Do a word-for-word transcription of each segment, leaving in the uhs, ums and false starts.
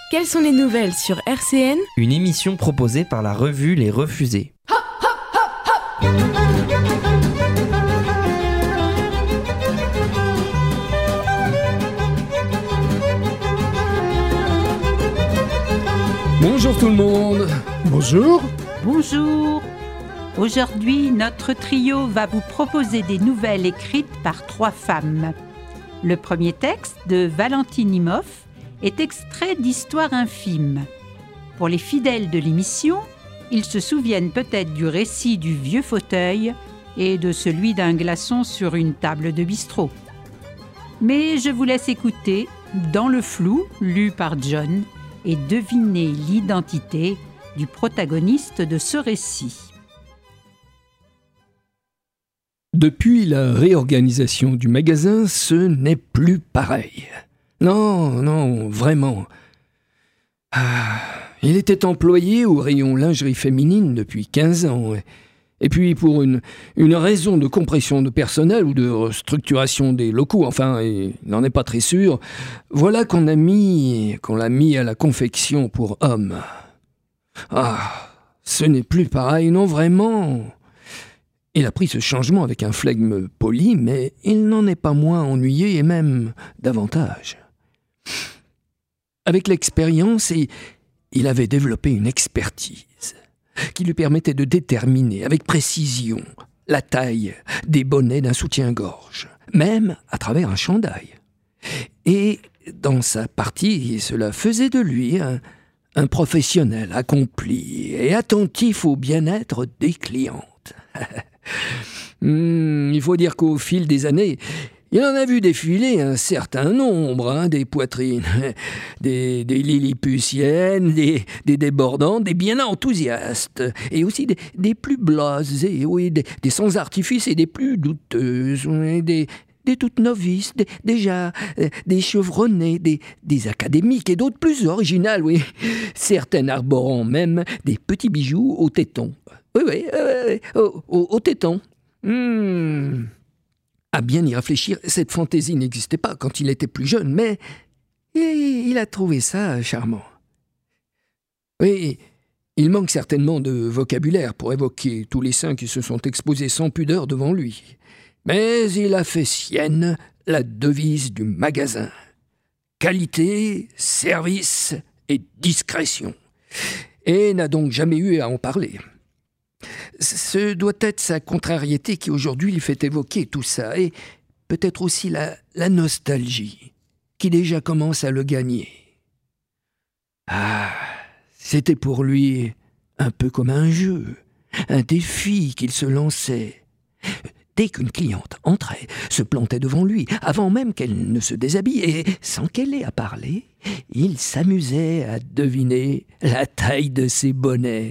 Quelles sont les nouvelles sur R C N ? Une émission proposée par la revue Les Refusés. Bonjour tout le monde. Bonjour. Bonjour. Aujourd'hui, notre trio va vous proposer des nouvelles écrites par trois femmes. Le premier texte, de Valentine Imhoff, est extrait d'Histoire infime. Pour les fidèles de l'émission, ils se souviennent peut-être du récit du vieux fauteuil et de celui d'un glaçon sur une table de bistrot. Mais je vous laisse écouter Dans le flou, lu par John, et deviner l'identité du protagoniste de ce récit. Depuis la réorganisation du magasin, ce n'est plus pareil. Non, non, vraiment. Ah, il était employé au rayon lingerie féminine depuis quinze ans. Et puis pour une, une raison de compression de personnel ou de restructuration des locaux, enfin, il n'en est pas très sûr, voilà qu'on a mis, qu'on l'a mis à la confection pour hommes. Ah, ce n'est plus pareil, non, vraiment. Il a pris ce changement avec un flegme poli, mais il n'en est pas moins ennuyé et même davantage. Avec l'expérience, il avait développé une expertise qui lui permettait de déterminer avec précision la taille des bonnets d'un soutien-gorge, même à travers un chandail. Et dans sa partie, cela faisait de lui un, un professionnel accompli et attentif au bien-être des clientes. Mmh, il faut dire qu'au fil des années, il en a vu défiler un certain nombre, hein, des poitrines, des, des lilliputiennes, des, des débordantes, des bien enthousiastes, et aussi des, des plus blasées, oui, des, des sans artifice et des plus douteuses, oui, des, des toutes novices, des, déjà euh, des chevronnées, des, des académiques et d'autres plus originales, oui, certaines arborant même des petits bijoux aux tétons. Oui, oui, euh, aux, aux, aux tétons. Hmm. À bien y réfléchir, cette fantaisie n'existait pas quand il était plus jeune, mais il a trouvé ça charmant. Oui, il manque certainement de vocabulaire pour évoquer tous les seins qui se sont exposés sans pudeur devant lui. Mais il a fait sienne la devise du magasin. Qualité, service et discrétion. Et n'a donc jamais eu à en parler. Ce doit être sa contrariété qui aujourd'hui lui fait évoquer tout ça, et peut-être aussi la, la nostalgie qui déjà commence à le gagner. Ah, c'était pour lui un peu comme un jeu, un défi qu'il se lançait. Dès qu'une cliente entrait, se plantait devant lui, avant même qu'elle ne se déshabille, et sans qu'elle ait à parler, il s'amusait à deviner la taille de ses bonnets.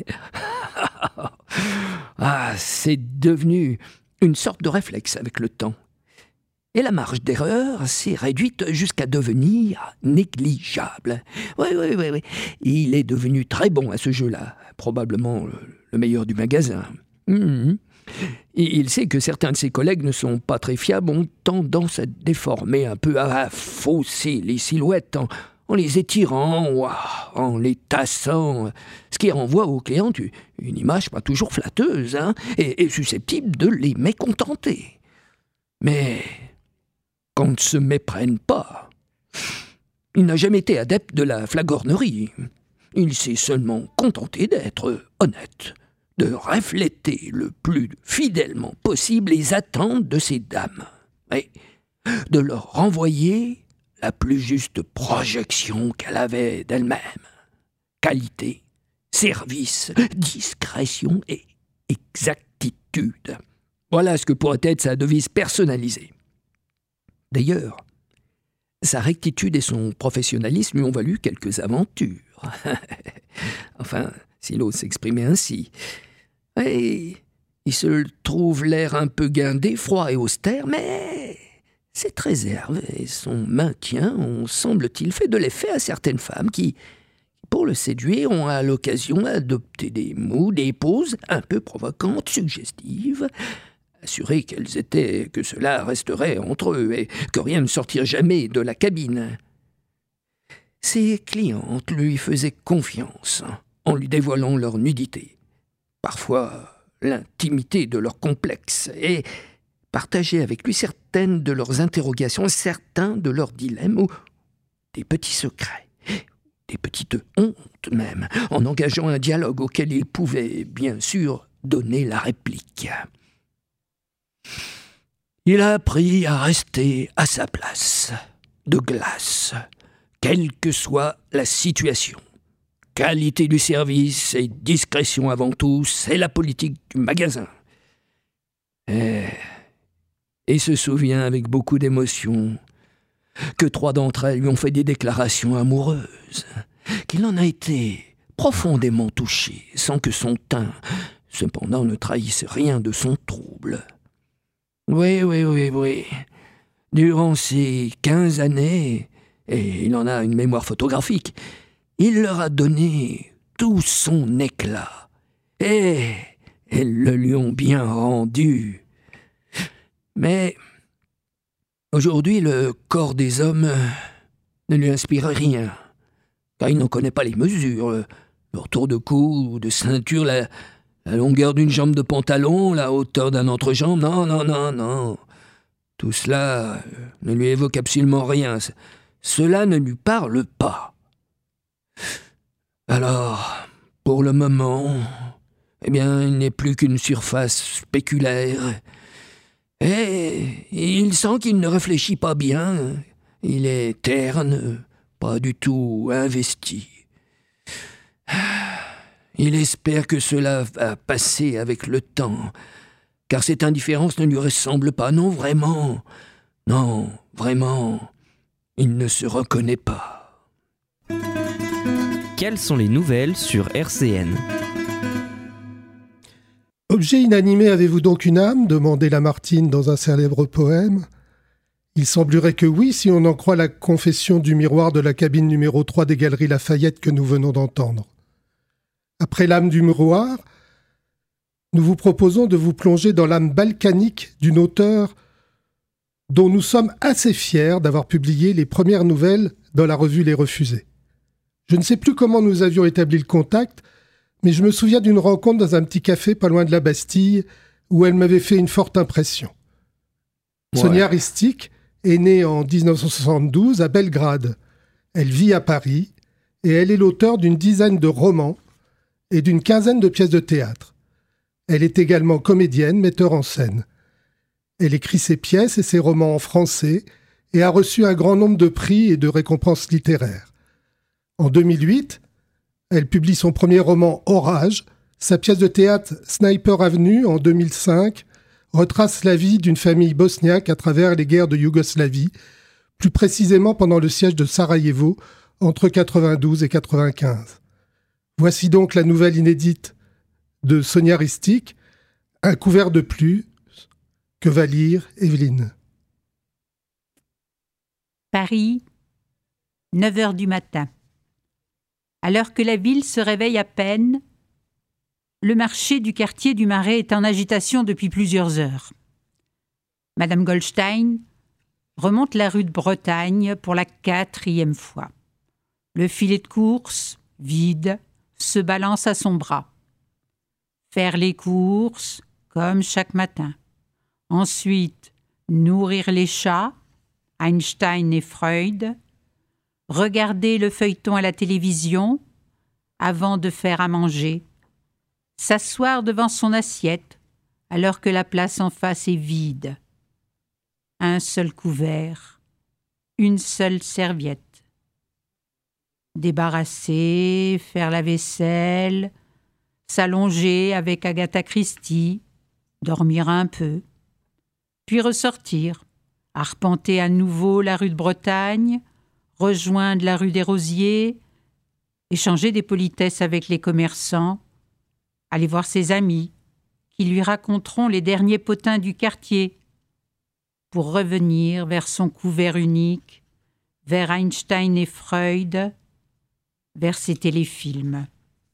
Ah, c'est devenu une sorte de réflexe avec le temps. Et la marge d'erreur s'est réduite jusqu'à devenir négligeable. Oui, oui, oui, oui. Il est devenu très bon à ce jeu-là, probablement le meilleur du magasin. Mmh. Il sait que certains de ses collègues ne sont pas très fiables, ont tendance à déformer un peu, à fausser les silhouettes en, en les étirant, ou en les tassant, ce qui renvoie aux clients une image pas toujours flatteuse, hein, et, et susceptible de les mécontenter. Mais qu'on ne se méprenne pas. Il n'a jamais été adepte de la flagornerie. Il s'est seulement contenté d'être honnête, de refléter le plus fidèlement possible les attentes de ces dames, et de leur renvoyer la plus juste projection qu'elle avait d'elle-même. Qualité, service, discrétion et exactitude. Voilà ce que pourrait être sa devise personnalisée. D'ailleurs, sa rectitude et son professionnalisme lui ont valu quelques aventures. Enfin, s'il ose s'exprimer ainsi. Et il se trouve l'air un peu guindé, froid et austère, mais cette réserve et son maintien ont, semble-t-il, fait de l'effet à certaines femmes qui, pour le séduire, ont à l'occasion adopté des mots, des poses un peu provocantes, suggestives, assurées qu'elles étaient, que cela resterait entre eux et que rien ne sortirait jamais de la cabine. Ses clientes lui faisaient confiance en lui dévoilant leur nudité, parfois l'intimité de leurs complexes, et partageaient avec lui certaines de leurs interrogations, certains de leurs dilemmes ou des petits secrets, des petites hontes même, en engageant un dialogue auquel il pouvait, bien sûr, donner la réplique. Il a appris à rester à sa place, de glace, quelle que soit la situation. Qualité du service et discrétion avant tout, c'est la politique du magasin. Et, et se souvient avec beaucoup d'émotion que trois d'entre elles lui ont fait des déclarations amoureuses, qu'il en a été profondément touché, sans que son teint, cependant, ne trahisse rien de son trouble. Oui, oui, oui, oui. Durant ces quinze années, et il en a une mémoire photographique, il leur a donné tout son éclat. Et elles le lui ont bien rendu. Mais aujourd'hui, le corps des hommes ne lui inspire rien, car il n'en connaît pas les mesures, leur tour de cou, de ceinture, la, la longueur d'une jambe de pantalon, la hauteur d'un entrejambe. Non, non, non, non. Tout cela ne lui évoque absolument rien. Cela ne lui parle pas. Alors, pour le moment, eh bien, il n'est plus qu'une surface spéculaire. Et il sent qu'il ne réfléchit pas bien. Il est terne, pas du tout investi. Il espère que cela va passer avec le temps, car cette indifférence ne lui ressemble pas. Non, vraiment. Non, vraiment. Il ne se reconnaît pas. Quelles sont les nouvelles sur R C N ? Objet inanimé, avez-vous donc une âme ? demandait Lamartine dans un célèbre poème. Il semblerait que oui, si on en croit la confession du miroir de la cabine numéro trois des Galeries Lafayette que nous venons d'entendre. Après l'âme du miroir, nous vous proposons de vous plonger dans l'âme balkanique d'une auteure dont nous sommes assez fiers d'avoir publié les premières nouvelles dans la revue Les Refusés. Je ne sais plus comment nous avions établi le contact, mais je me souviens d'une rencontre dans un petit café pas loin de la Bastille où elle m'avait fait une forte impression. Ouais. Sonia Ristic est née en dix-neuf cent soixante-douze à Belgrade. Elle vit à Paris et elle est l'auteure d'une dizaine de romans et d'une quinzaine de pièces de théâtre. Elle est également comédienne, metteur en scène. Elle écrit ses pièces et ses romans en français et a reçu un grand nombre de prix et de récompenses littéraires. En deux mille huit, elle publie son premier roman Orage. Sa pièce de théâtre Sniper Avenue, en deux mille cinq, retrace la vie d'une famille bosniaque à travers les guerres de Yougoslavie, plus précisément pendant le siège de Sarajevo entre quatre-vingt-douze et quatre-vingt-quinze. Voici donc la nouvelle inédite de Sonia Ristic, Un couvert de plus, que va lire Evelyne. Paris, neuf heures du matin. Alors que la ville se réveille à peine, le marché du quartier du Marais est en agitation depuis plusieurs heures. Madame Goldstein remonte la rue de Bretagne pour la quatrième fois. Le filet de course, vide, se balance à son bras. Faire les courses, comme chaque matin. Ensuite, nourrir les chats, Einstein et Freud, regarder le feuilleton à la télévision avant de faire à manger, s'asseoir devant son assiette alors que la place en face est vide. Un seul couvert, une seule serviette. Débarrasser, faire la vaisselle, s'allonger avec Agatha Christie, dormir un peu, puis ressortir, arpenter à nouveau la rue de Bretagne, rejoindre la rue des Rosiers, échanger des politesses avec les commerçants, aller voir ses amis qui lui raconteront les derniers potins du quartier, pour revenir vers son couvert unique, vers Einstein et Freud, vers ses téléfilms.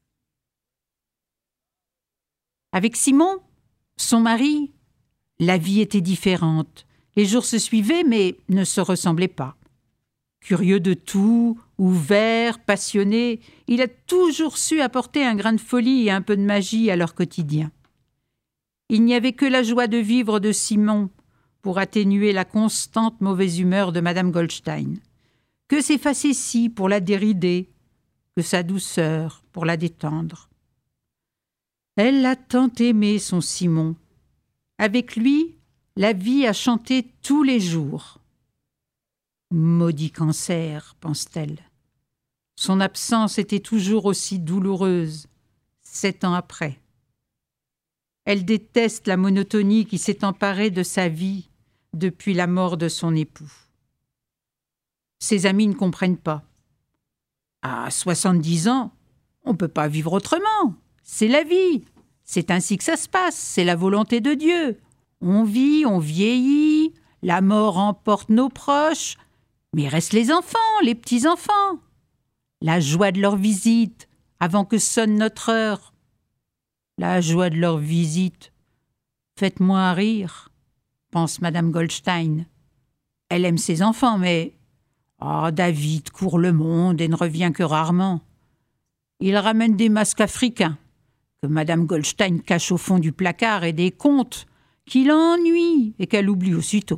Avec Simon, son mari, la vie était différente. Les jours se suivaient mais ne se ressemblaient pas. Curieux de tout, Ouvert, passionné, il a toujours su apporter un grain de folie et un peu de magie à leur quotidien. Il n'y avait que la joie de vivre de Simon pour atténuer la constante mauvaise humeur de Madame Goldstein, que ses facéties pour la dérider, que sa douceur pour la détendre. Elle l'a tant aimé, son Simon. Avec lui, la vie a chanté tous les jours. Maudit cancer, pense-t-elle. Son absence était toujours aussi douloureuse, sept ans après. Elle déteste la monotonie qui s'est emparée de sa vie depuis la mort de son époux. Ses amis ne comprennent pas. À soixante-dix ans, on ne peut pas vivre autrement. C'est la vie. C'est ainsi que ça se passe. C'est la volonté de Dieu. On vit, on vieillit, la mort emporte nos proches, mais restent les enfants, les petits-enfants. La joie de leur visite avant que sonne notre heure. La joie de leur visite. Faites-moi rire, pense Madame Goldstein. Elle aime ses enfants, mais... Oh, David court le monde et ne revient que rarement. Il ramène des masques africains que Madame Goldstein cache au fond du placard et des contes qui l'ennuient et qu'elle oublie aussitôt.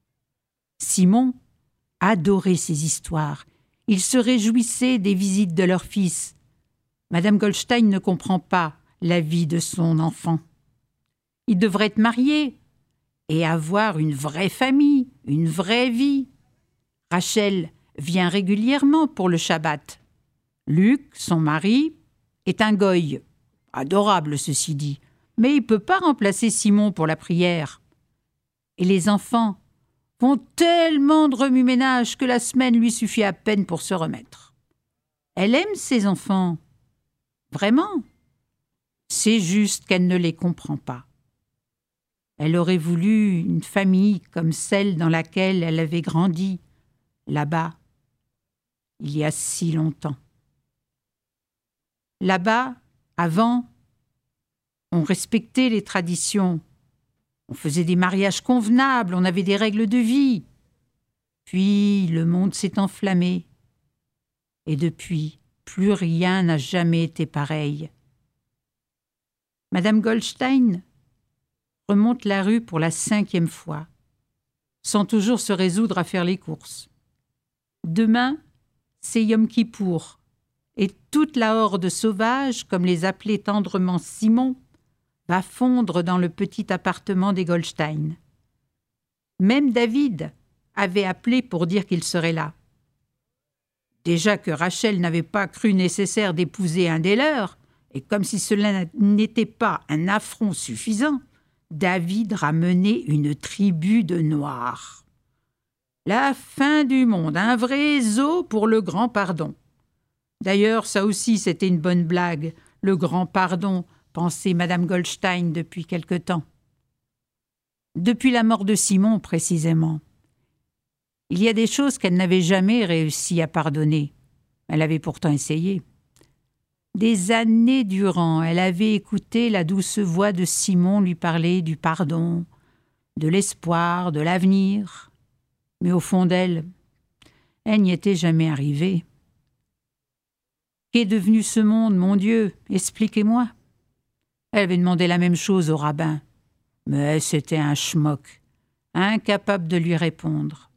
Simon adorait ces histoires. Il se réjouissait des visites de leur fils. Madame Goldstein ne comprend pas la vie de son enfant. Il devrait être marié et avoir une vraie famille, une vraie vie. Rachel vient régulièrement pour le Shabbat. Luc, son mari, est un goy. Adorable, ceci dit. Mais il ne peut pas remplacer Simon pour la prière. Et les enfants font tellement de remue-ménage que la semaine lui suffit à peine pour se remettre. Elle aime ses enfants. Vraiment. C'est juste qu'elle ne les comprend pas. Elle aurait voulu une famille comme celle dans laquelle elle avait grandi, là-bas, il y a si longtemps. Là-bas, avant, on respectait les traditions. On faisait des mariages convenables, on avait des règles de vie. Puis le monde s'est enflammé. Et depuis, plus rien n'a jamais été pareil. Madame Goldstein remonte la rue pour la cinquième fois, sans toujours se résoudre à faire les courses. Demain, c'est Yom Kippour, et toute la horde sauvage, comme les appelait tendrement Simon, va fondre dans le petit appartement des Goldstein. Même David avait appelé pour dire qu'il serait là. Déjà que Rachel n'avait pas cru nécessaire d'épouser un des leurs, et comme si cela n'était pas un affront suffisant, David ramenait une tribu de Noirs. La fin du monde, un vrai zoo pour le grand pardon. D'ailleurs, ça aussi, c'était une bonne blague, le grand pardon, pensait Madame Goldstein depuis quelque temps. Depuis la mort de Simon, précisément. Il y a des choses qu'elle n'avait jamais réussi à pardonner. Elle avait pourtant essayé. Des années durant, elle avait écouté la douce voix de Simon lui parler du pardon, de l'espoir, de l'avenir. Mais au fond d'elle, elle n'y était jamais arrivée. Qu'est devenu ce monde, mon Dieu? Expliquez-moi. Elle avait demandé la même chose au rabbin, mais c'était un schmock, incapable de lui répondre.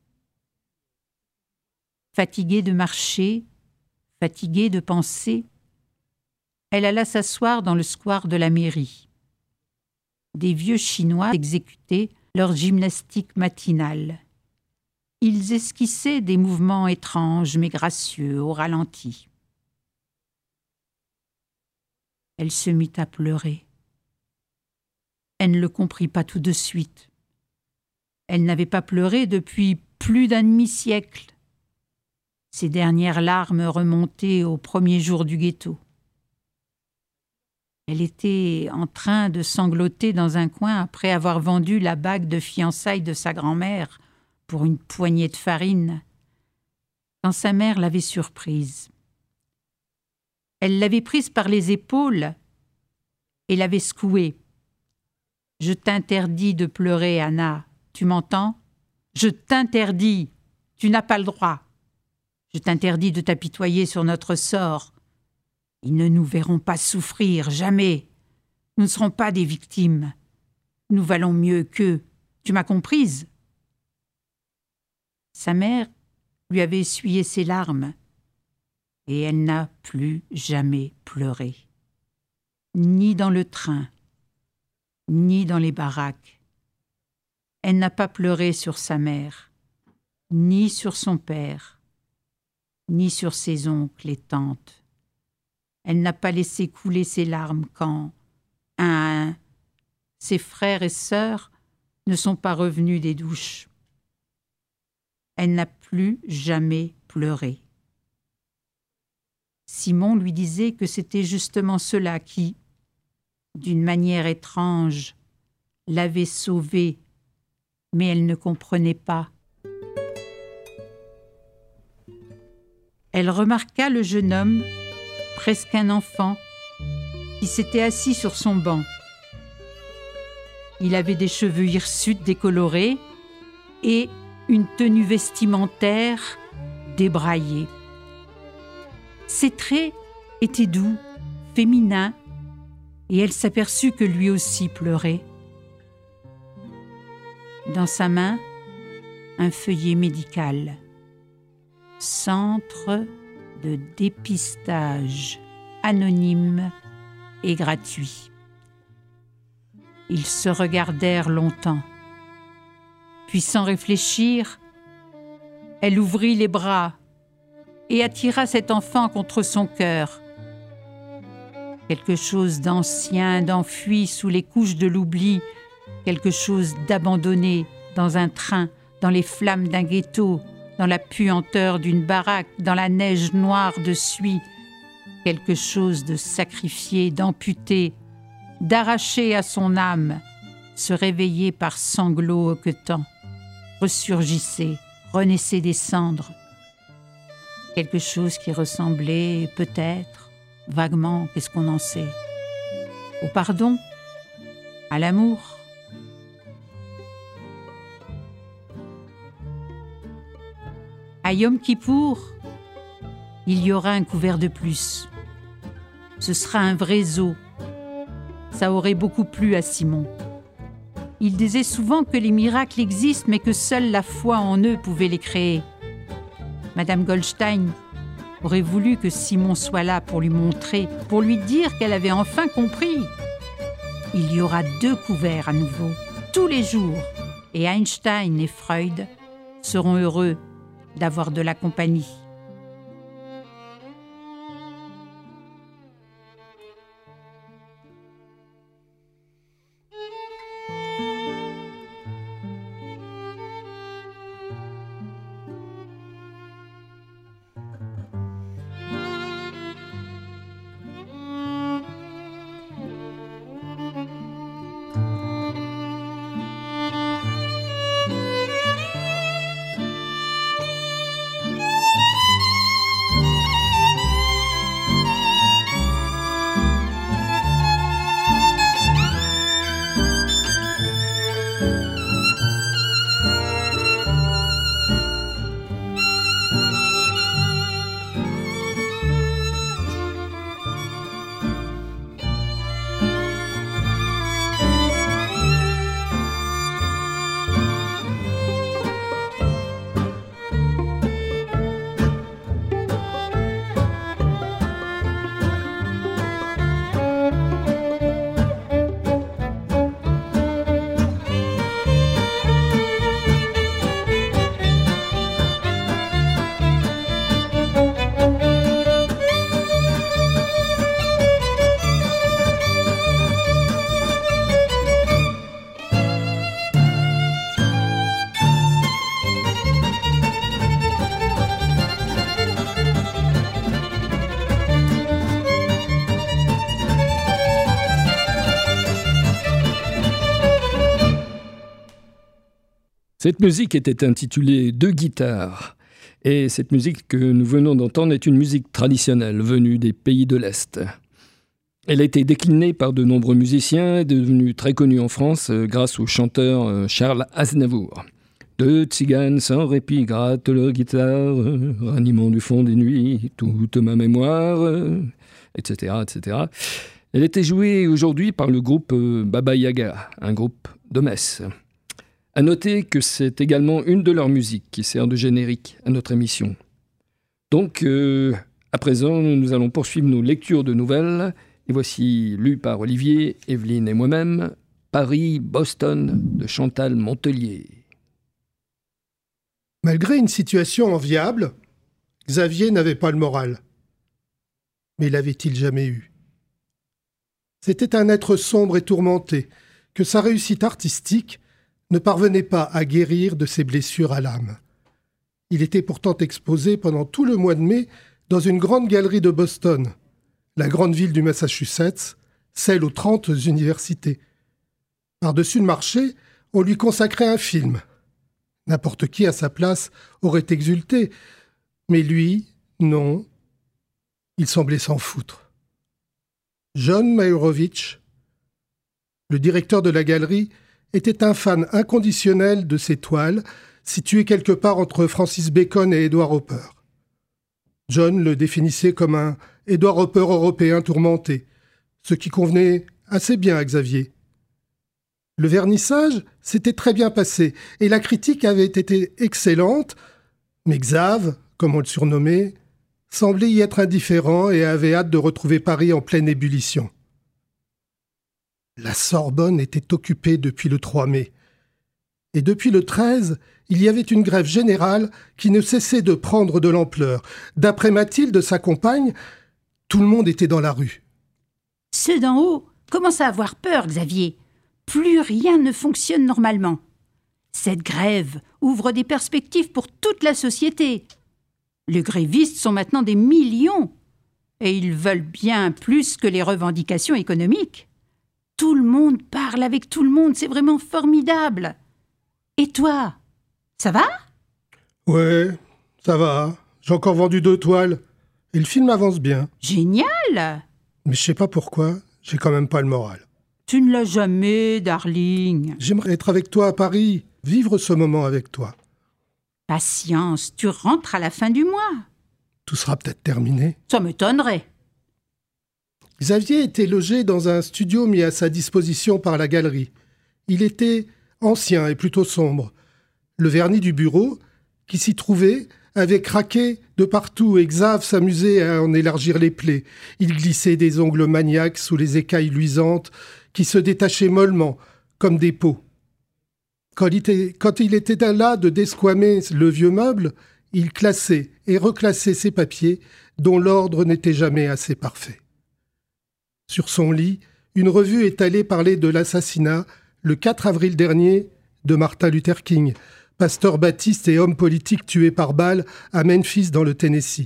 Fatiguée de marcher, fatiguée de penser, elle alla s'asseoir dans le square de la mairie. Des vieux Chinois exécutaient leur gymnastique matinale. Ils esquissaient des mouvements étranges mais gracieux au ralenti. Elle se mit à pleurer. Elle ne le comprit pas tout de suite. Elle n'avait pas pleuré depuis plus d'un demi-siècle. Ses dernières larmes remontaient au premier jour du ghetto. Elle était en train de sangloter dans un coin après avoir vendu la bague de fiançailles de sa grand-mère pour une poignée de farine, quand sa mère l'avait surprise. Elle l'avait prise par les épaules et l'avait secouée. « Je t'interdis de pleurer, Anna. Tu m'entends? Je t'interdis. Tu n'as pas le droit. Je t'interdis de t'apitoyer sur notre sort. Ils ne nous verront pas souffrir, jamais. Nous ne serons pas des victimes. Nous valons mieux qu'eux. Tu m'as comprise ? Sa mère lui avait essuyé ses larmes, et elle n'a plus jamais pleuré. Ni dans le train, ni dans les baraques. Elle n'a pas pleuré sur sa mère, ni sur son père, ni sur ses oncles et tantes. Elle n'a pas laissé couler ses larmes quand, un à un, ses frères et sœurs ne sont pas revenus des douches. Elle n'a plus jamais pleuré. Simon lui disait que c'était justement cela qui, d'une manière étrange, l'avait sauvée, mais elle ne comprenait pas. Elle remarqua le jeune homme, presque un enfant, qui s'était assis sur son banc. Il avait des cheveux hirsutes décolorés et une tenue vestimentaire débraillée. Ses traits étaient doux, féminins, et elle s'aperçut que lui aussi pleurait. Dans sa main, un feuillet médical. Centre de dépistage anonyme et gratuit. Ils se regardèrent longtemps. Puis, sans réfléchir, elle ouvrit les bras et attira cet enfant contre son cœur. Quelque chose d'ancien, d'enfui sous les couches de l'oubli, quelque chose d'abandonné dans un train, dans les flammes d'un ghetto, dans la puanteur d'une baraque, dans la neige noire de suie, quelque chose de sacrifié, d'amputé, d'arraché à son âme, se réveillait par sanglots hoquetants, ressurgissait, renaissait des cendres. Quelque chose qui ressemblait peut-être, vaguement, qu'est-ce qu'on en sait, au pardon, à l'amour. À Yom Kippour, il y aura un couvert de plus. Ce sera un vrai zoo. Ça aurait beaucoup plu à Simon. Il disait souvent que les miracles existent, mais que seule la foi en eux pouvait les créer. Madame Goldstein aurait voulu que Simon soit là pour lui montrer, pour lui dire qu'elle avait enfin compris. Il y aura deux couverts à nouveau, tous les jours, et Einstein et Freud seront heureux d'avoir de la compagnie. Cette musique était intitulée « Deux guitares ». Et cette musique que nous venons d'entendre est une musique traditionnelle venue des pays de l'Est. Elle a été déclinée par de nombreux musiciens et est devenue très connue en France grâce au chanteur Charles Aznavour. Deux tziganes sans répit grattent leur guitare, ranimant du fond des nuits toute ma mémoire, et cetera, et cetera. Elle était jouée aujourd'hui par le groupe Baba Yaga, un groupe de Metz. À noter que c'est également une de leurs musiques qui sert de générique à notre émission. Donc, euh, à présent, nous allons poursuivre nos lectures de nouvelles. Et voici, lues par Olivier, Evelyne et moi-même, Paris-Boston de Chantal Montelier. Malgré une situation enviable, Xavier n'avait pas le moral. Mais l'avait-il jamais eu ? C'était un être sombre et tourmenté, que sa réussite artistique ne parvenait pas à guérir de ses blessures à l'âme. Il était pourtant exposé pendant tout le mois de mai dans une grande galerie de Boston, la grande ville du Massachusetts, celle aux trente universités. Par-dessus le marché, on lui consacrait un film. N'importe qui à sa place aurait exulté, mais lui, non. Il semblait s'en foutre. John Meyerowitz, le directeur de la galerie, était un fan inconditionnel de ses toiles, situées quelque part entre Francis Bacon et Edward Hopper. John le définissait comme un Edward Hopper européen tourmenté, ce qui convenait assez bien à Xavier. Le vernissage s'était très bien passé et la critique avait été excellente, mais Xav, comme on le surnommait, semblait y être indifférent et avait hâte de retrouver Paris en pleine ébullition. La Sorbonne était occupée depuis le trois mai. Et depuis le treize, il y avait une grève générale qui ne cessait de prendre de l'ampleur. D'après Mathilde, sa compagne, tout le monde était dans la rue. Ceux d'en haut commencent à avoir peur, Xavier. Plus rien ne fonctionne normalement. Cette grève ouvre des perspectives pour toute la société. Les grévistes sont maintenant des millions. Et ils veulent bien plus que les revendications économiques. Tout le monde parle avec tout le monde, c'est vraiment formidable. Et toi, ça va ? Ouais, ça va. J'ai encore vendu deux toiles. Et le film avance bien. Génial ! Mais je sais pas pourquoi, j'ai quand même pas le moral. Tu ne l'as jamais, darling. J'aimerais être avec toi à Paris, vivre ce moment avec toi. Patience, tu rentres à la fin du mois. Tout sera peut-être terminé. Ça m'étonnerait. Xavier était logé dans un studio mis à sa disposition par la galerie. Il était ancien et plutôt sombre. Le vernis du bureau, qui s'y trouvait, avait craqué de partout et Xav s'amusait à en élargir les plaies. Il glissait des ongles maniaques sous les écailles luisantes qui se détachaient mollement, comme des peaux. Quand il était, quand il était là de desquamer le vieux meuble, il classait et reclassait ses papiers, dont l'ordre n'était jamais assez parfait. Sur son lit, une revue étalée parlait de l'assassinat, le quatre avril dernier, de Martin Luther King, pasteur baptiste et homme politique tué par balle à Memphis dans le Tennessee.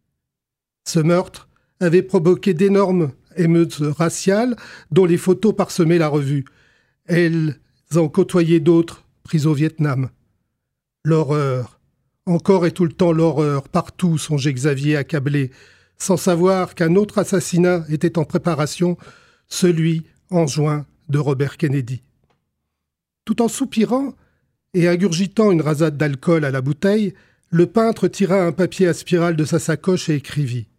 Ce meurtre avait provoqué d'énormes émeutes raciales dont les photos parsemaient la revue. Elles en côtoyaient d'autres prises au Vietnam. L'horreur, encore et tout le temps l'horreur, partout songeait Xavier accablé, sans savoir qu'un autre assassinat était en préparation, celui, en juin, de Robert Kennedy. Tout en soupirant et ingurgitant une rasade d'alcool à la bouteille, le peintre tira un papier à spirale de sa sacoche et écrivit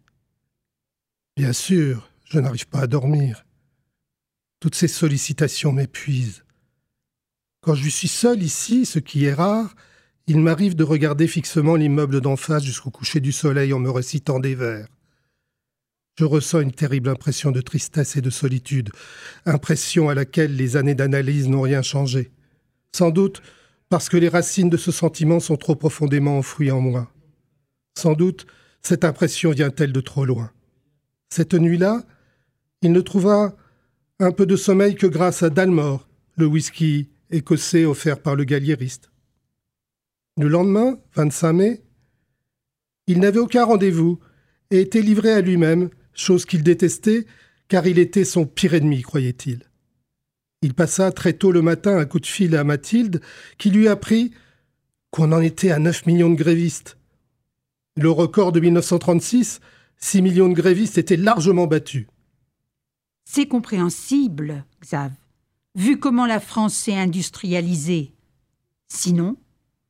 « Bien sûr, je n'arrive pas à dormir. Toutes ces sollicitations m'épuisent. Quand je suis seul ici, ce qui est rare, il m'arrive de regarder fixement l'immeuble d'en face jusqu'au coucher du soleil en me récitant des vers. Je ressens une terrible impression de tristesse et de solitude, impression à laquelle les années d'analyse n'ont rien changé. Sans doute parce que les racines de ce sentiment sont trop profondément enfouies en moi. Sans doute cette impression vient-elle de trop loin. Cette nuit-là, il ne trouva un peu de sommeil que grâce à Dalmore, le whisky écossais offert par le galliériste. Le lendemain, vingt-cinq mai, il n'avait aucun rendez-vous et était livré à lui-même, chose qu'il détestait, car il était son pire ennemi, croyait-il. Il passa très tôt le matin un coup de fil à Mathilde, qui lui apprit qu'on en était à neuf millions de grévistes. Le record de mille neuf cent trente-six, six millions de grévistes, était largement battu. C'est compréhensible, Xav, vu comment la France s'est industrialisée. Sinon,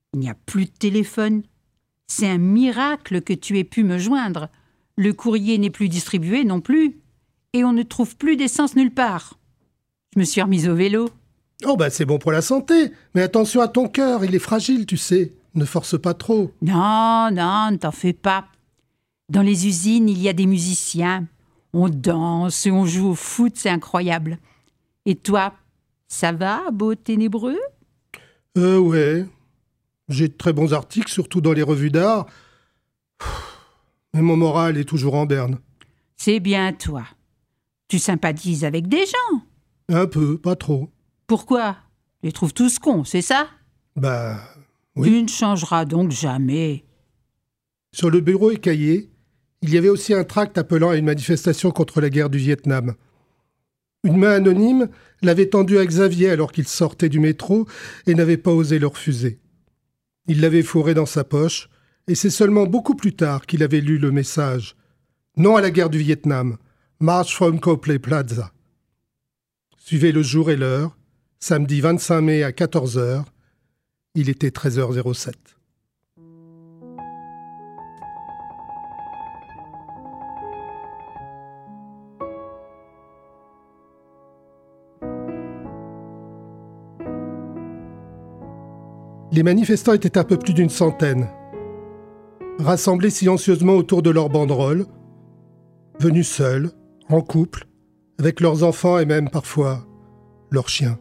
Il n'y a plus de téléphone. C'est un miracle que tu aies pu me joindre. Le courrier n'est plus distribué non plus. Et on ne trouve plus d'essence nulle part. Je me suis remise au vélo. Oh bah c'est bon pour la santé, mais attention à ton cœur, il est fragile, tu sais. Ne force pas trop. Non, non, ne t'en fais pas. Dans les usines, il y a des musiciens. On danse et on joue au foot, c'est incroyable. Et toi, ça va, beau ténébreux ? Euh, ouais. J'ai de très bons articles, surtout dans les revues d'art. Mais mon moral est toujours en berne. C'est bien toi. Tu sympathises avec des gens ? Un peu, pas trop. Pourquoi ? Tu les trouves tous cons, c'est ça ? Bah, oui. Tu ne changeras donc jamais. Sur le bureau écaillé, il y avait aussi un tract appelant à une manifestation contre la guerre du Vietnam. Une main anonyme l'avait tendu à Xavier alors qu'il sortait du métro et n'avait pas osé le refuser. Il l'avait fourré dans sa poche, et c'est seulement beaucoup plus tard qu'il avait lu le message. Non à la guerre du Vietnam. March from Copley Plaza. Suivez le jour et l'heure. Samedi vingt-cinq mai à quatorze heures. Il était treize heures zéro sept. Les manifestants étaient un peu plus d'une centaine, rassemblés silencieusement autour de leurs banderoles, venus seuls, en couple, avec leurs enfants et même parfois leurs chiens.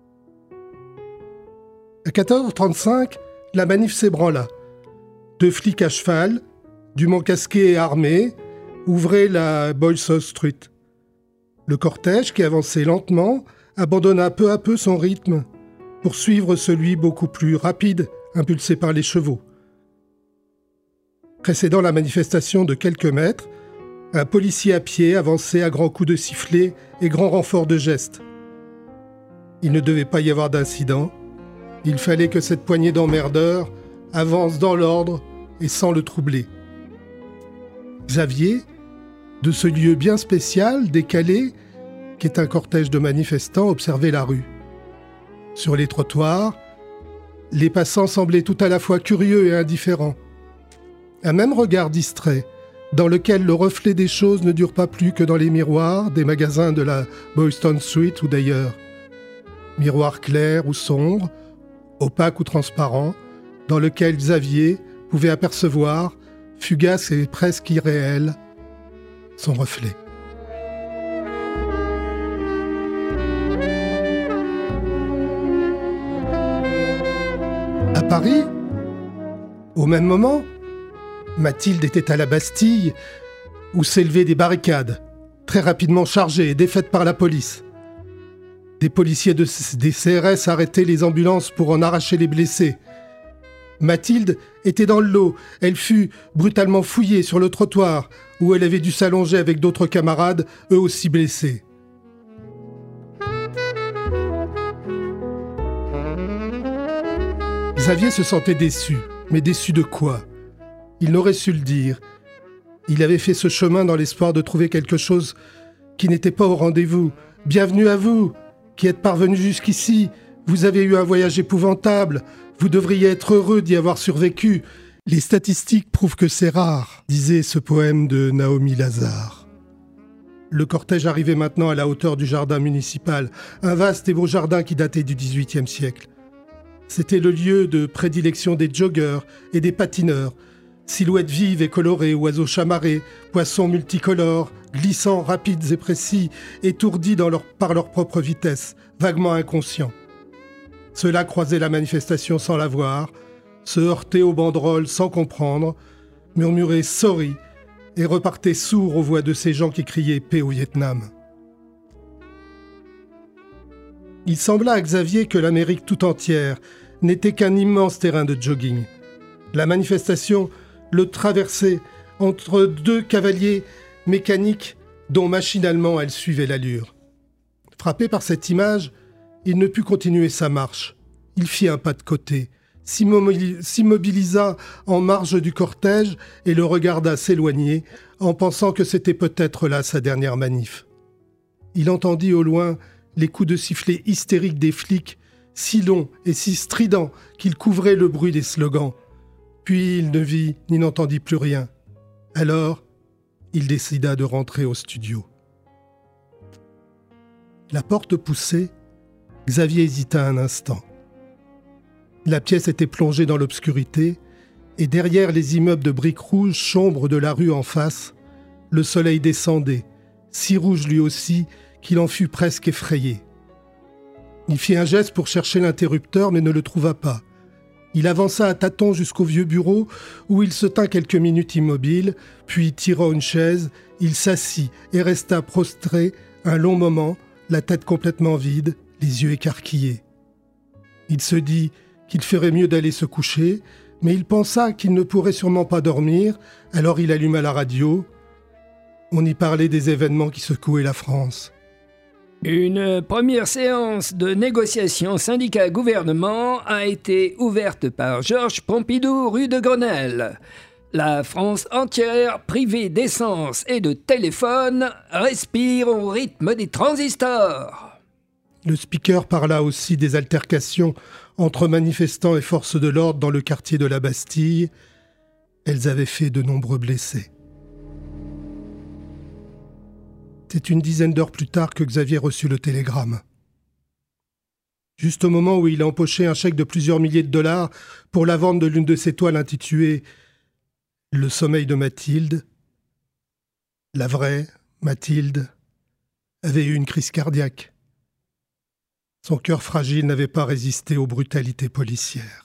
À quatorze heures trente-cinq, la manif s'ébranla. Deux flics à cheval, dûment casqués et armés, ouvraient la Boylston Street. Le cortège, qui avançait lentement, abandonna peu à peu son rythme pour suivre celui beaucoup plus rapide, impulsé par les chevaux. Précédant la manifestation de quelques mètres, un policier à pied avançait à grands coups de sifflet et grands renforts de gestes. Il ne devait pas y avoir d'incident. Il fallait que cette poignée d'emmerdeurs avance dans l'ordre et sans le troubler. Xavier, de ce lieu bien spécial, décalé, qui est un cortège de manifestants, observait la rue. Sur les trottoirs, les passants semblaient tout à la fois curieux et indifférents. Un même regard distrait, dans lequel le reflet des choses ne dure pas plus que dans les miroirs des magasins de la Boylston Street ou d'ailleurs. Miroir clair ou sombre, opaque ou transparent, dans lequel Xavier pouvait apercevoir, fugace et presque irréel, son reflet. À Paris, au même moment, Mathilde était à la Bastille, où s'élevaient des barricades, très rapidement chargées et défaites par la police. Des policiers de, des C R S arrêtaient les ambulances pour en arracher les blessés. Mathilde était dans le lot. Elle fut brutalement fouillée sur le trottoir, où elle avait dû s'allonger avec d'autres camarades, eux aussi blessés. Xavier se sentait déçu. Mais déçu de quoi ? Il n'aurait su le dire. Il avait fait ce chemin dans l'espoir de trouver quelque chose qui n'était pas au rendez-vous. Bienvenue à vous, qui êtes parvenus jusqu'ici. Vous avez eu un voyage épouvantable. Vous devriez être heureux d'y avoir survécu. Les statistiques prouvent que c'est rare, disait ce poème de Naomi Lazare. Le cortège arrivait maintenant à la hauteur du jardin municipal, un vaste et beau jardin qui datait du dix-huitième siècle. C'était le lieu de prédilection des joggeurs et des patineurs, silhouettes vives et colorées, oiseaux chamarrés, poissons multicolores, glissants, rapides et précis, étourdis dans leur, par leur propre vitesse, vaguement inconscients. Ceux-là croisaient la manifestation sans la voir, se heurtaient aux banderoles sans comprendre, murmuraient « sorry » et repartaient sourds aux voix de ces gens qui criaient « paix au Vietnam ». Il sembla à Xavier que l'Amérique tout entière n'était qu'un immense terrain de jogging. La manifestation le traversait entre deux cavaliers mécaniques dont machinalement elle suivait l'allure. Frappé par cette image, il ne put continuer sa marche. Il fit un pas de côté, s'immobilisa en marge du cortège et le regarda s'éloigner en pensant que c'était peut-être là sa dernière manif. Il entendit au loin les coups de sifflet hystériques des flics si long et si strident qu'il couvrait le bruit des slogans. Puis il ne vit ni n'entendit plus rien. Alors, il décida de rentrer au studio. La porte poussée, Xavier hésita un instant. La pièce était plongée dans l'obscurité, et derrière les immeubles de briques rouges sombres de la rue en face, le soleil descendait, si rouge lui aussi qu'il en fut presque effrayé. Il fit un geste pour chercher l'interrupteur, mais ne le trouva pas. Il avança à tâtons jusqu'au vieux bureau, où il se tint quelques minutes immobile, puis tirant une chaise, il s'assit et resta prostré un long moment, la tête complètement vide, les yeux écarquillés. Il se dit qu'il ferait mieux d'aller se coucher, mais il pensa qu'il ne pourrait sûrement pas dormir, alors il alluma la radio. On y parlait des événements qui secouaient la France. Une première séance de négociation syndicat-gouvernement a été ouverte par Georges Pompidou, rue de Grenelle. La France entière, privée d'essence et de téléphone, respire au rythme des transistors. Le speaker parla aussi des altercations entre manifestants et forces de l'ordre dans le quartier de la Bastille. Elles avaient fait de nombreux blessés. C'est une dizaine d'heures plus tard que Xavier reçut le télégramme. Juste au moment où il empochait un chèque de plusieurs milliers de dollars pour la vente de l'une de ses toiles intitulée « Le sommeil de Mathilde », la vraie Mathilde avait eu une crise cardiaque. Son cœur fragile n'avait pas résisté aux brutalités policières.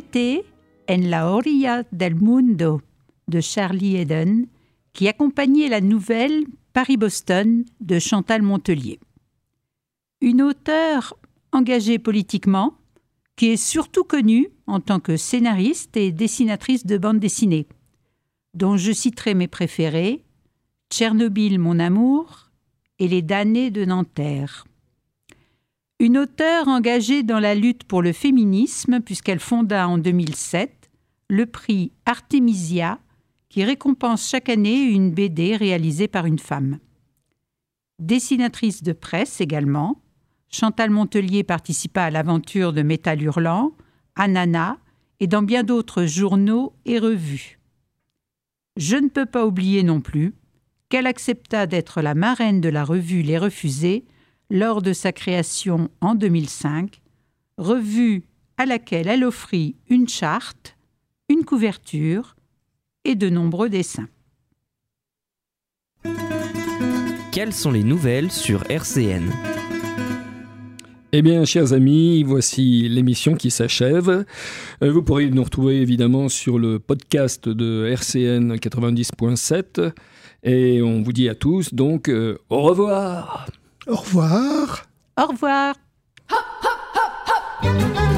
été En la orilla del mundo de Charlie Eden, qui accompagnait la nouvelle Paris-Boston de Chantal Montelier. Une auteure engagée politiquement, qui est surtout connue en tant que scénariste et dessinatrice de bande dessinée, dont je citerai mes préférés, Tchernobyl, mon amour et Les damnés de Nanterre. Une auteure engagée dans la lutte pour le féminisme, puisqu'elle fonda en deux mille sept le prix Artemisia, qui récompense chaque année une B D réalisée par une femme. Dessinatrice de presse également, Chantal Montelier participa à l'aventure de Métal Hurlant, Anana et dans bien d'autres journaux et revues. Je ne peux pas oublier non plus qu'elle accepta d'être la marraine de la revue Les Refusés lors de sa création en deux mille cinq, revue à laquelle elle offrit une charte, une couverture et de nombreux dessins. Quelles sont les nouvelles sur R C N ? Eh bien, chers amis, voici l'émission qui s'achève. Vous pourrez nous retrouver évidemment sur le podcast de R C N quatre-vingt-dix point sept. Et on vous dit à tous, donc, euh, au revoir. Au revoir. Au revoir. Ha, ha, ha, ha.